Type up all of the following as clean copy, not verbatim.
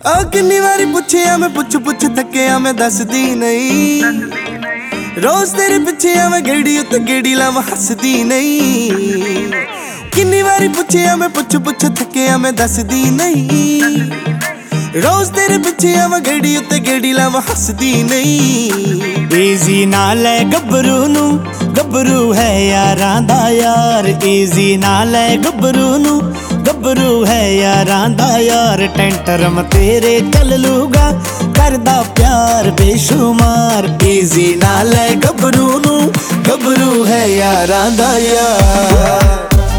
ਆ ਕਿੰਨੀ ਵਾਰੀ ਪੁੱਛਿਆ ਮੈਂ ਪੁੱਛ ਥੱਕਿਆ ਮੈਂ ਦੱਸਦੀ ਨਹੀਂ। ਰੋਜ਼ ਤੇਰੇ ਪਿੱਛੇ ਮੈਂ ਗੇੜੀ ਉੱਤੇ ਗੇੜੀ ਲਾਵਾਂ ਹੱਸਦੀ ਨਹੀਂ। ਕਿੰਨੀ ਵਾਰੀ ਪੁੱਛਿਆ ਮੈਂ ਪੁੱਛ ਥੱਕਿਆ ਮੈਂ ਦੱਸਦੀ ਨਹੀਂ। ਰੋਜ਼ ਤੇਰੇ ਪਿੱਛੇ ਮੈਂ ਗੇੜੀ ਉੱਤੇ ਗੇੜੀ ਲਾਵਾਂ ਹੱਸਦੀ ਨਹੀਂ। ਈਜ਼ੀ ਨਾਲ ਲੈ ਗੱਭਰੂ ਨੂੰ, ਗੱਭਰੂ ਹੈ ਯਾਰਾਂ ਦਾ ਯਾਰ। ਈਜ਼ੀ ਨਾਲ ਲੈ ਗੱਭਰੂ ਨੂੰ, ਗੱਭਰੂ ਹੈ ਯਾਰਾਂ ਦਾ ਯਾਰ। ਟੈਂਟਰਮ ਤੇਰੇ ਚੱਲ ਲੂਗਾ ਕਰਦਾ ਪਿਆਰ ਬੇਸ਼ੁਮਾਰ। ਈਜ਼ੀ ਨਾਲ ਲੈ ਗੱਭਰੂ ਨੂੰ, ਗੱਭਰੂ ਹੈ ਯਾਰਾਂ ਦਾ ਯਾਰ।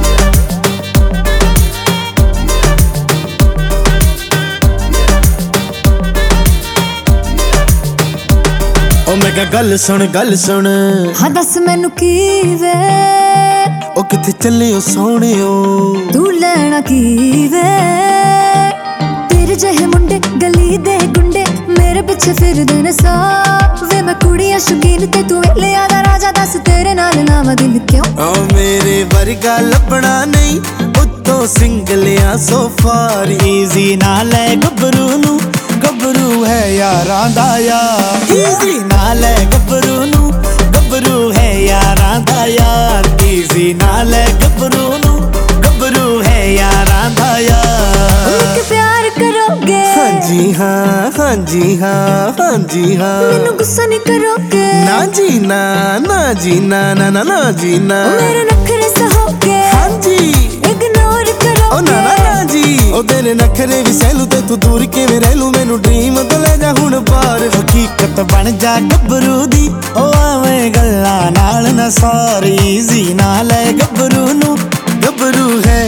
ਓ ਮੈਂ ਕਿਹਾ ਗੱਲ ਸੁਣ ਹਾਂ ਦੱਸ ਮੈਨੂੰ ਕੀ ਵੇ, ਉਹ ਕਿੱਥੇ ਚੱਲੇ ਓ ਸੋਹਣਿਓ, ਤੂੰ ਲੈਣਾ ਕੀ ਵੇ। ਤੇਰੇ ਜਿਹੇ ਮੁੰਡੇ ਗਲੀ ਦੇ ਗੁੰਡੇ ਮੇਰੇ ਪਿੱਛੇ ਫਿਰਦੇ ਨੇ ਸਾ ਵੇ। ਮੈਂ ਕੁੜੀਆਂ ਸ਼ੌਕੀਨ ਤੇ ਤੂੰ ਵੇਲਿਆਂ ਦਾ ਰਾਜਾ, ਦੱਸ ਤੇਰੇ ਨਾਲ ਲਾਵਾਂ ਦਿਲ ਕਿਉਂ। ਓ ਮੇਰੇ ਵਰਗਾ ਲੱਭਣਾ ਨਹੀਂ ਉੱਤੋਂ ਸਿੰਗਲਿਆਂ ਸੋ ਫਾਰ। ਈਜ਼ੀ ਨਾਲ ਲੈ ਗੱਭਰੂ ਨੂੰ, ਗੱਭਰੂ ਹੈ ਯਾਰਾਂ ਦਾ ਯਾਰ। ਈਜ਼ੀ ਨਾਲ ਲੈ ਗੱਭਰੂ ਨੂੰ, ਗੱਭਰੂ ਹੈ ਯਾਰਾਂ ਦਾ ਯਾਰ। ਈਜ਼ੀ ਨਾਲ ਲੈ ਗੱਭਰੂ ਨੂੰ, ਗੱਭਰੂ ਹੈ ਯਾਰਾਂ ਦਾ ਯਾਰ। ਕਿ ਪਿਆਰ ਕਰੋਗੇ, ਹਾਂਜੀ ਹਾਂ ਹਾਂਜੀ ਹਾਂ ਹਾਂਜੀ ਹਾਂ। ਮੈਨੂੰ ਗੁੱਸਾ ਨਹੀਂ ਕਰੋਗੇ, ਨਾ ਜੀ ਨਾ, ਨਾ ਜੀ ਨਾ, ਨਾ ਨਾ ਨਾ ਜੀ ਨਾ। ਮੇਰੇ ਨਖਰੇ ਸਹੋਗੇ, ਹਾਂਜੀ ਇਗਨੋਰ ਕਰੋਗੇ। ਓ ਨਾ ਨਾ ਨਾ ਜੀ, ਉਹ ਤੇਰੇ ਨਖਰੇ ਵੀ ਸਹਿਲੂ ਤੇ ਤੂੰ ਦੂਰ ਕਿਵੇਂ ਰਹਿ ਲੂ। ਮੈਨੂੰ ਡ੍ਰੀਮ ਤੋਂ ਲੈ ਜਾ ਹੁਣ ਬਾਹਰ, ਹਕੀਕਤ ਬਣ ਜਾ ਗੱਭਰੂ ਦੀ। ਉਹ ਆਵੇਂ ਗੱਲਾਂ ਨਾਲ ਨਾ ਸਾਰ। ਈਜ਼ੀ ਨਾਲ ਲੈ ਗੱਭਰੂ ਨੂੰ, ਗੱਭਰੂ ਹੈ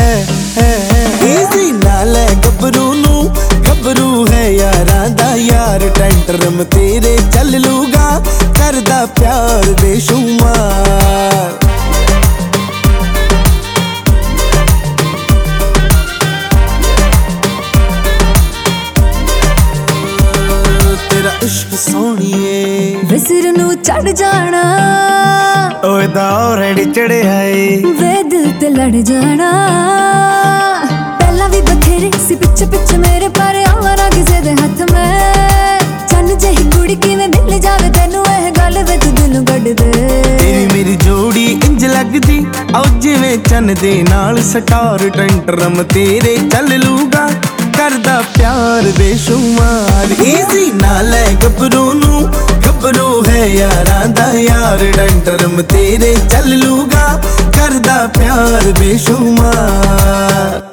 ਈਜ਼ੀ ਨਾਲ ਲੈ ਗੱਭਰੂ ਨੂੰ, ਗੱਭਰੂ ਹੈ ਯਾਰਾਂ ਦਾ ਯਾਰ। ਟੈਂਟਰਮ ਤੇਰੇ ਚੱਲ ਲੂਗਾ ਕਰਦਾ ਪਿਆਰ ਬੇਸ਼ੁਮਾਰ। ਤੇਰਾ ਇਸ਼ਕ ਸੋਹਣੀਏ ਵੇ ਸਿਰ ਨੂੰ ਚੜ ਜਾਣਾ, ਓਏ ਦਾ ਆਲਰੇਡੀ ਚੜਿਆ ਏ ਵੇ ਦਿਲ ਤੇ ਲੜ ਜਾਣਾ। ਪਹਿਲਾਂ ਵੀ ਬਥੇਰੇ ਸੀ ਪਿੱਛੇ ਮੇਰੇ, ਪਰ ਆਵਾਂ ਨਾ ਕਿਸੇ ਦੇ ਹੱਥ ਮੈਂ। ਚੰਨ ਜਿਹੀ ਕੁੜੀ ਕਿਵੇਂ ਮਿਲ ਜਾਵੇ ਤੈਨੂੰ, ਇਹ ਗੱਲ ਵੇ ਤੂੰ ਦਿਲ ਕੱਢ ਦੇ। ਤੇਰੀ ਮੇਰੀ ਜੋੜੀ ਇੰਜ ਲੱਗਦੀ ਆਓ ਜਿਵੇਂ ਚੰਨ ਦੇ ਨਾਲ ਸਟਾਰ। ਟੈਂਟਰਮ ਤੇਰੇ ਚੱਲ ਲੂਗਾ ਕਰਦਾ ਪਿਆਰ ਬੇਸ਼ੁਮਾਰ। ਈਜ਼ੀ ਨਾਲ ਲੈ ਗੱਭਰੂ ਨੂੰ, ਗੱਭਰੂ ਹੈ ਯਾਰਾਂ ਦਾ ਯਾਰ। ਟੈਂਟਰਮ ਤੇਰੇ ਚੱਲ ਲੂਗਾ ਕਰਦਾ ਪਿਆਰ ਬੇਸ਼ੁਮਾਰ।